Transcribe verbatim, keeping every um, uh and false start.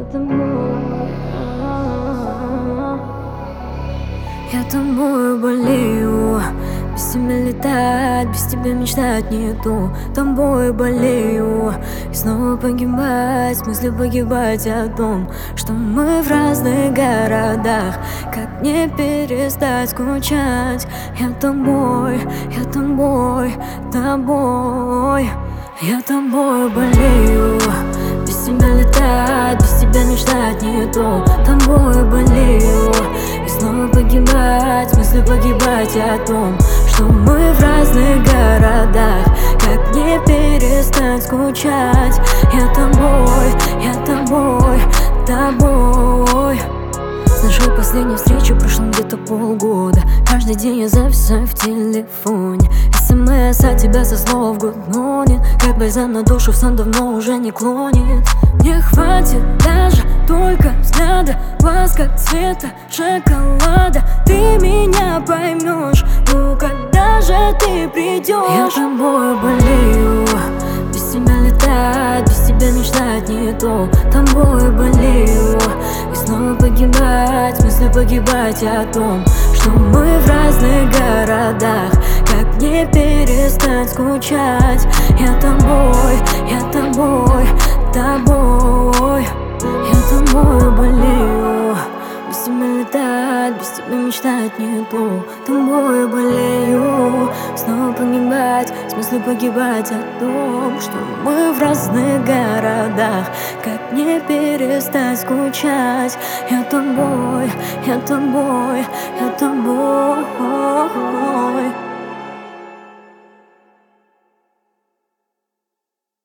тобой, я тобой болею. Без тебя летать, без тебя мечтать нету. Тобой болею. И снова погибать, в смысле погибать о том, что мы в разных городах. Как не перестать скучать? Я тобой, я тобой, тобой. Я тобой болею. Без тебя летать, без тебя мечтать нету. Тобой болею. И снова погибать, в смысле погибать о том, что мы в разных городах. Как не перестать скучать? Я тобой, я тобой, тобой. С нашей последней встречи прошло где-то полгода. Каждый день я зависаю в телефоне. СМС от тебя со слов good morning. Как бальзам на душу в сон давно уже не клонит. Мне хватит даже только взгляда, глаз как цвета шоколада. Ты меня поймешь, ну когда же ты придешь? Я тобой болею. Без тебя летать, без тебя мечтать нету. Тобой болею. И снова погибать, в смысле погибать о том, что мы в разных городах. Как не перестать скучать? Я тобой, я тобой, тобой. Я тобой болею. Без тебя летать, без тебя мечтать нету. Тобой болею. Снова погибать, в смысле погибать о том, что мы в разных городах. Как не перестать скучать? Я тобой, я тобой, я тобой.